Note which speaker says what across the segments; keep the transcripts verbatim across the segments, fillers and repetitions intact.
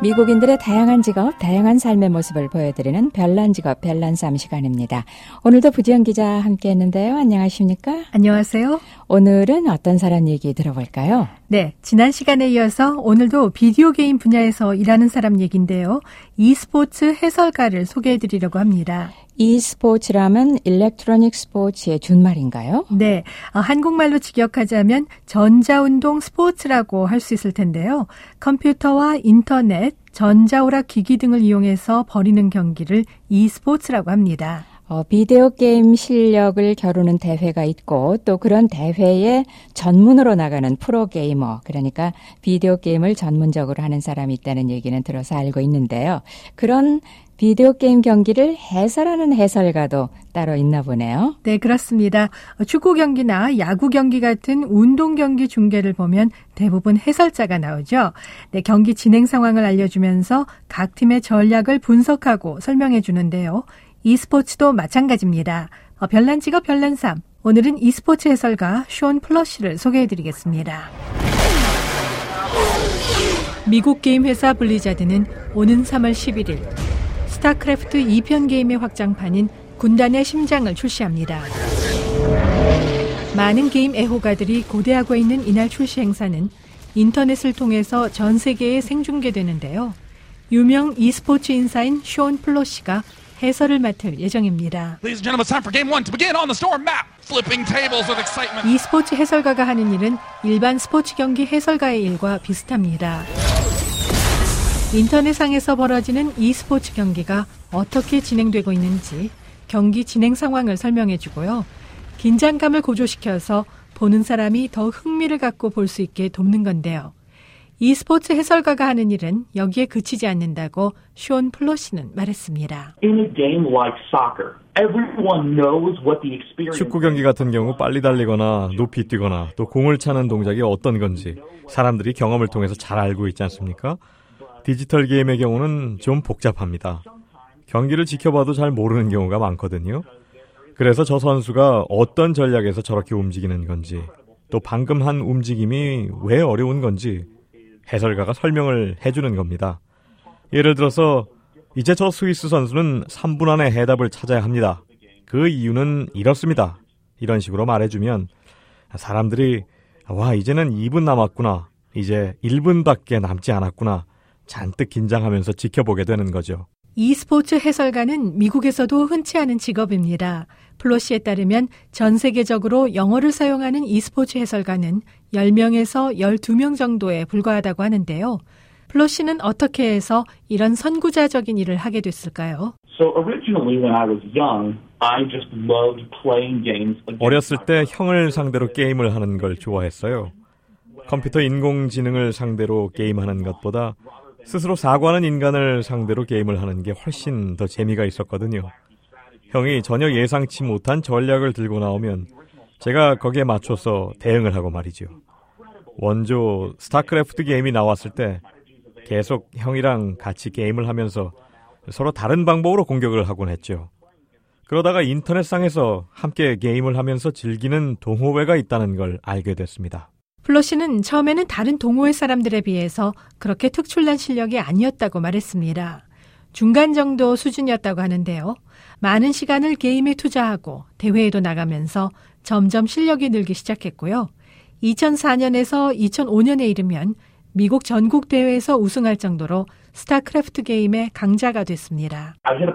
Speaker 1: 미국인들의 다양한 직업, 다양한 삶의 모습을 보여드리는 별난 직업, 별난 삶 시간입니다. 오늘도 부지영 기자 함께했는데요. 안녕하십니까?
Speaker 2: 안녕하세요.
Speaker 1: 오늘은 어떤 사람 얘기 들어볼까요?
Speaker 2: 네, 지난 시간에 이어서 오늘도 비디오 게임 분야에서 일하는 사람 얘기인데요. e스포츠 해설가를 소개해드리려고 합니다.
Speaker 1: e스포츠라면 일렉트로닉 스포츠의 준말인가요?
Speaker 2: 네, 어, 한국말로 직역하자면 전자운동 스포츠라고 할 수 있을 텐데요. 컴퓨터와 인터넷, 전자오락 기기 등을 이용해서 벌이는 경기를 e스포츠라고 합니다.
Speaker 1: 어, 비디오 게임 실력을 겨루는 대회가 있고 또 그런 대회에 전문으로 나가는 프로게이머, 그러니까 비디오 게임을 전문적으로 하는 사람이 있다는 얘기는 들어서 알고 있는데요. 그런 비디오 게임 경기를 해설하는 해설가도 따로 있나 보네요.
Speaker 2: 네, 그렇습니다. 축구 경기나 야구 경기 같은 운동 경기 중계를 보면 대부분 해설자가 나오죠. 네, 경기 진행 상황을 알려주면서 각 팀의 전략을 분석하고 설명해 주는데요. e스포츠도 마찬가지입니다. 어, 별난 직업 별난 삶. 오늘은 e스포츠 해설가 숀 플러시를 소개해드리겠습니다. 미국 게임 회사 블리자드는 오는 삼월 십일일 스타크래프트 이 편 게임의 확장판인 군단의 심장을 출시합니다. 많은 게임 애호가들이 고대하고 있는 이날 출시 행사는 인터넷을 통해서 전 세계에 생중계되는데요. 유명 e스포츠 인사인 숀 플러시가 해설을 맡을 예정입니다. e스포츠 해설가가 하는 일은 일반 스포츠 경기 해설가의 일과 비슷합니다. 인터넷상에서 벌어지는 e스포츠 경기가 어떻게 진행되고 있는지 경기 진행 상황을 설명해주고요. 긴장감을 고조시켜서 보는 사람이 더 흥미를 갖고 볼 수 있게 돕는 건데요. e스포츠 해설가가 하는 일은 여기에 그치지 않는다고 숀 플러시는 말했습니다.
Speaker 3: 축구 경기 같은 경우 빨리 달리거나 높이 뛰거나 또 공을 차는 동작이 어떤 건지 사람들이 경험을 통해서 잘 알고 있지 않습니까? 디지털 게임의 경우는 좀 복잡합니다. 경기를 지켜봐도 잘 모르는 경우가 많거든요. 그래서 저 선수가 어떤 전략에서 저렇게 움직이는 건지, 또 방금 한 움직임이 왜 어려운 건지 해설가가 설명을 해주는 겁니다. 예를 들어서 이제 저 스위스 선수는 삼 분 안에 해답을 찾아야 합니다. 그 이유는 이렇습니다. 이런 식으로 말해주면 사람들이 와, 이제는 이 분 남았구나, 이제 일 분밖에 남지 않았구나, 잔뜩 긴장하면서 지켜보게 되는 거죠.
Speaker 2: e스포츠 해설가는 미국에서도 흔치 않은 직업입니다. 플러시에 따르면 전 세계적으로 영어를 사용하는 e스포츠 해설가는 열 명에서 열두 명 정도에 불과하다고 하는데요. 플러시는 어떻게 해서 이런 선구자적인 일을 하게 됐을까요?
Speaker 3: 어렸을 때 형을 상대로 게임을 하는 걸 좋아했어요. 컴퓨터 인공지능을 상대로 게임하는 것보다 스스로 사고하는 인간을 상대로 게임을 하는 게 훨씬 더 재미가 있었거든요. 형이 전혀 예상치 못한 전략을 들고 나오면 제가 거기에 맞춰서 대응을 하고 말이죠. 원조 스타크래프트 게임이 나왔을 때 계속 형이랑 같이 게임을 하면서 서로 다른 방법으로 공격을 하곤 했죠. 그러다가 인터넷상에서 함께 게임을 하면서 즐기는 동호회가 있다는 걸 알게 됐습니다.
Speaker 2: 플러시는 처음에는 다른 동호회 사람들에 비해서 그렇게 특출난 실력이 아니었다고 말했습니다. 중간 정도 수준이었다고 하는데요. 많은 시간을 게임에 투자하고 대회에도 나가면서 점점 실력이 늘기 시작했고요. 이천사 년에서 이천오 년에 이르면 미국 전국 대회에서 우승할 정도로 스타크래프트 게임의 강자가 됐습니다.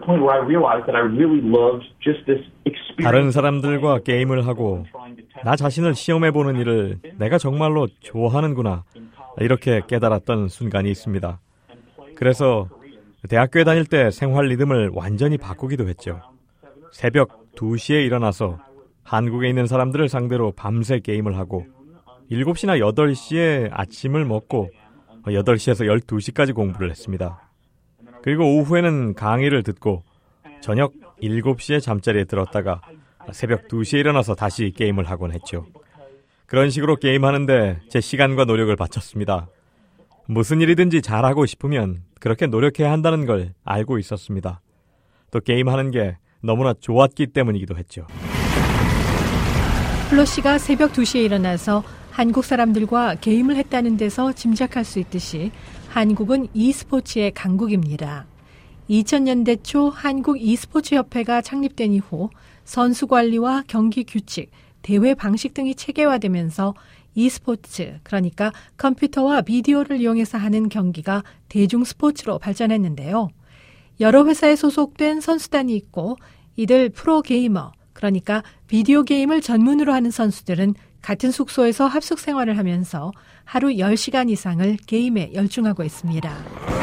Speaker 3: 다른 사람들과 게임을 하고 나 자신을 시험해보는 일을 내가 정말로 좋아하는구나, 이렇게 깨달았던 순간이 있습니다. 그래서 대학교에 다닐 때 생활 리듬을 완전히 바꾸기도 했죠. 새벽 두 시에 일어나서 한국에 있는 사람들을 상대로 밤새 게임을 하고 일곱 시나 여덟 시에 아침을 먹고 여덟 시에서 열두 시까지 공부를 했습니다. 그리고 오후에는 강의를 듣고 저녁 일곱 시에 잠자리에 들었다가 새벽 두 시에 일어나서 다시 게임을 하곤 했죠. 그런 식으로 게임하는데 제 시간과 노력을 바쳤습니다. 무슨 일이든지 잘하고 싶으면 그렇게 노력해야 한다는 걸 알고 있었습니다. 또 게임하는 게 너무나 좋았기 때문이기도 했죠.
Speaker 2: 플러시가 새벽 두 시에 일어나서 한국 사람들과 게임을 했다는 데서 짐작할 수 있듯이 한국은 e스포츠의 강국입니다. 이천 년대 초 한국 e스포츠 협회가 창립된 이후 선수 관리와 경기 규칙, 대회 방식 등이 체계화되면서 e스포츠, 그러니까 컴퓨터와 비디오를 이용해서 하는 경기가 대중 스포츠로 발전했는데요. 여러 회사에 소속된 선수단이 있고 이들 프로게이머, 그러니까 비디오 게임을 전문으로 하는 선수들은 같은 숙소에서 합숙 생활을 하면서 하루 열 시간 이상을 게임에 열중하고 있습니다.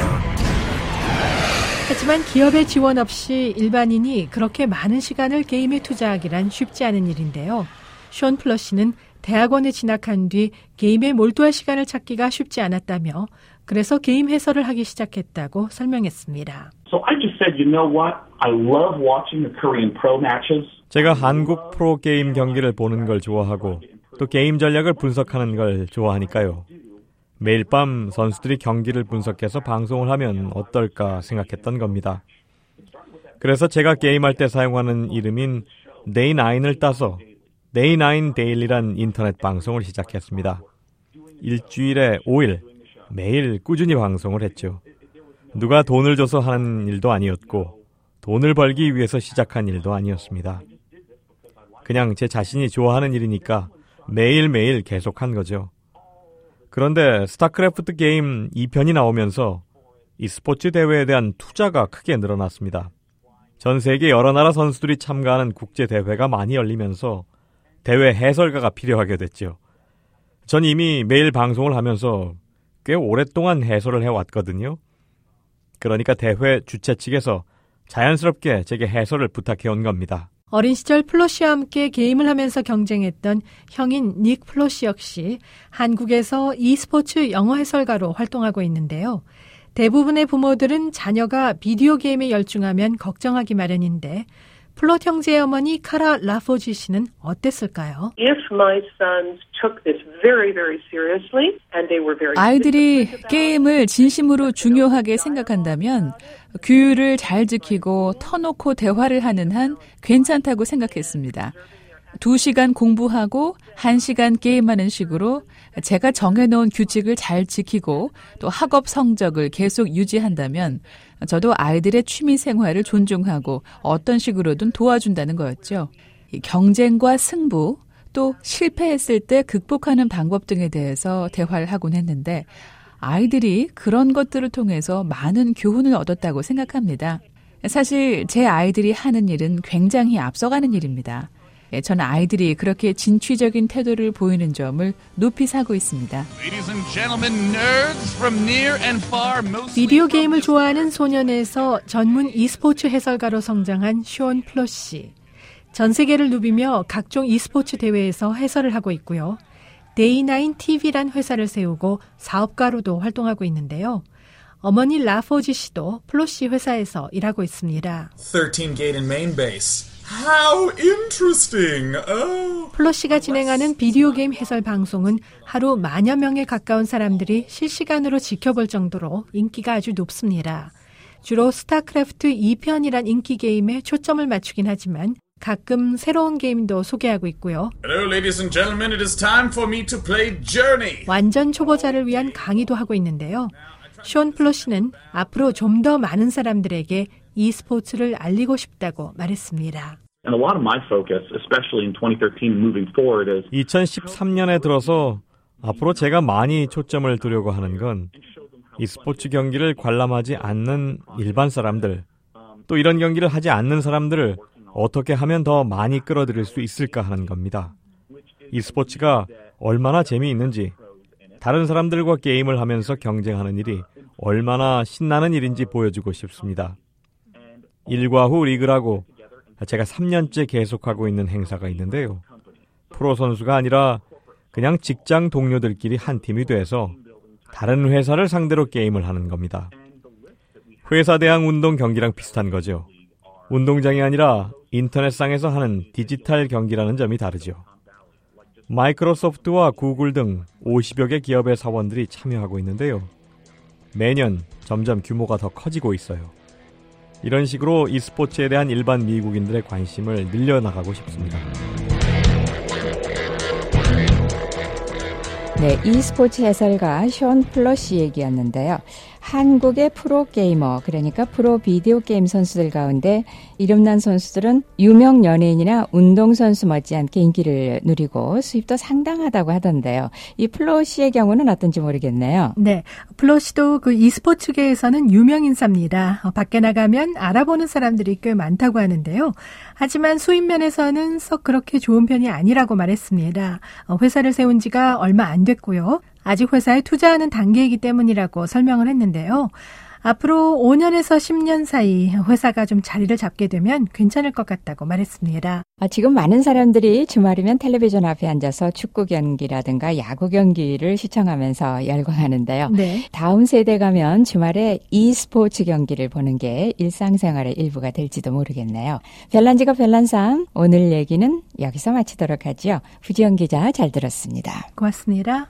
Speaker 2: 하지만 기업의 지원 없이 일반인이 그렇게 많은 시간을 게임에 투자하기란 쉽지 않은 일인데요. 숀 플러시는 대학원에 진학한 뒤 게임에 몰두할 시간을 찾기가 쉽지 않았다며 그래서 게임 해설을 하기 시작했다고 설명했습니다.
Speaker 4: So I just said, you know what? I love watching the Korean pro matches.
Speaker 3: 제가 한국 프로게임 경기를 보는 걸 좋아하고 또 게임 전략을 분석하는 걸 좋아하니까요. 매일 밤 선수들이 경기를 분석해서 방송을 하면 어떨까 생각했던 겁니다. 그래서 제가 게임할 때 사용하는 이름인 데이나인을 따서 데이나인 데일리란 인터넷 방송을 시작했습니다. 일주일에 오 일 매일 꾸준히 방송을 했죠. 누가 돈을 줘서 하는 일도 아니었고 돈을 벌기 위해서 시작한 일도 아니었습니다. 그냥 제 자신이 좋아하는 일이니까 매일매일 계속한 거죠. 그런데 스타크래프트 게임 이 편이 나오면서 e스포츠 대회에 대한 투자가 크게 늘어났습니다. 전 세계 여러 나라 선수들이 참가하는 국제 대회가 많이 열리면서 대회 해설가가 필요하게 됐죠. 전 이미 매일 방송을 하면서 꽤 오랫동안 해설을 해왔거든요. 그러니까 대회 주최 측에서 자연스럽게 제게 해설을 부탁해온 겁니다.
Speaker 2: 어린 시절 플러시와 함께 게임을 하면서 경쟁했던 형인 닉 플러시 역시 한국에서 e스포츠 영어 해설가로 활동하고 있는데요. 대부분의 부모들은 자녀가 비디오 게임에 열중하면 걱정하기 마련인데 플롯 형제의 어머니 카라 라포지 씨는 어땠을까요?
Speaker 5: 아이들이 게임을 진심으로 중요하게 생각한다면 규율을 잘 지키고 터놓고 대화를 하는 한 괜찮다고 생각했습니다. 두 시간 공부하고 한 시간 게임하는 식으로 제가 정해놓은 규칙을 잘 지키고 또 학업 성적을 계속 유지한다면 저도 아이들의 취미 생활을 존중하고 어떤 식으로든 도와준다는 거였죠. 경쟁과 승부 또 실패했을 때 극복하는 방법 등에 대해서 대화를 하곤 했는데 아이들이 그런 것들을 통해서 많은 교훈을 얻었다고 생각합니다. 사실 제 아이들이 하는 일은 굉장히 앞서가는 일입니다. 저는 아이들이 그렇게 진취적인 태도를 보이는 점을 높이 사고 있습니다.
Speaker 2: 비디오 게임을 좋아하는 소년에서 전문 e스포츠 해설가로 성장한 숀 플러시. 전 세계를 누비며 각종 e스포츠 대회에서 해설을 하고 있고요. 데이나인 티비란 회사를 세우고 사업가로도 활동하고 있는데요. 어머니 라포지 씨도 플러시 회사에서 일하고 있습니다.
Speaker 6: thirteen gate in main base. How interesting. Oh.
Speaker 2: 플러시가 진행하는 비디오 게임 해설 방송은 하루 만여 명에 가까운 사람들이 실시간으로 지켜볼 정도로 인기가 아주 높습니다. 주로 스타크래프트 이 편이란 인기 게임에 초점을 맞추긴 하지만 가끔 새로운 게임도 소개하고 있고요.
Speaker 6: Hello, ladies and gentlemen. It is time for me to play Journey.
Speaker 2: 완전 초보자를 위한 강의도 하고 있는데요. 숀 플러시는 앞으로 좀 더 많은 사람들에게 e스포츠를 알리고 싶다고 말했습니다.
Speaker 3: 이천십삼 년에 들어서 앞으로 제가 많이 초점을 두려고 하는 건 e스포츠 경기를 관람하지 않는 일반 사람들, 또 이런 경기를 하지 않는 사람들을 어떻게 하면 더 많이 끌어들일 수 있을까 하는 겁니다. e스포츠가 얼마나 재미있는지, 다른 사람들과 게임을 하면서 경쟁하는 일이 얼마나 신나는 일인지 보여주고 싶습니다. 일과 후 리그라고 제가 삼 년째 계속하고 있는 행사가 있는데요. 프로 선수가 아니라 그냥 직장 동료들끼리 한 팀이 돼서 다른 회사를 상대로 게임을 하는 겁니다. 회사 대항 운동 경기랑 비슷한 거죠. 운동장이 아니라 인터넷상에서 하는 디지털 경기라는 점이 다르죠. 마이크로소프트와 구글 등 오십여 개 기업의 사원들이 참여하고 있는데요. 매년 점점 규모가 더 커지고 있어요. 이런 식으로 e스포츠에 대한 일반 미국인들의 관심을 늘려나가고 싶습니다.
Speaker 1: 네, e스포츠 해설가 션 플러시 얘기였는데요. 한국의 프로게이머, 그러니까 프로 비디오 게임 선수들 가운데 이름난 선수들은 유명 연예인이나 운동선수 못지않게 인기를 누리고 수입도 상당하다고 하던데요. 이 플러시의 경우는 어떤지 모르겠네요.
Speaker 2: 네, 플러시도 그 e스포츠계에서는 유명 인사입니다. 어, 밖에 나가면 알아보는 사람들이 꽤 많다고 하는데요. 하지만 수입 면에서는 썩 그렇게 좋은 편이 아니라고 말했습니다. 어, 회사를 세운 지가 얼마 안 됐고요. 아직 회사에 투자하는 단계이기 때문이라고 설명을 했는데요. 앞으로 오 년에서 십 년 사이 회사가 좀 자리를 잡게 되면 괜찮을 것 같다고 말했습니다.
Speaker 1: 아, 지금 많은 사람들이 주말이면 텔레비전 앞에 앉아서 축구 경기라든가 야구 경기를 시청하면서 열광하는데요.
Speaker 2: 네.
Speaker 1: 다음 세대 가면 주말에 e스포츠 경기를 보는 게 일상생활의 일부가 될지도 모르겠네요. 별난지가 별난상, 오늘 얘기는 여기서 마치도록 하죠. 후지영 기자 잘 들었습니다.
Speaker 2: 고맙습니다.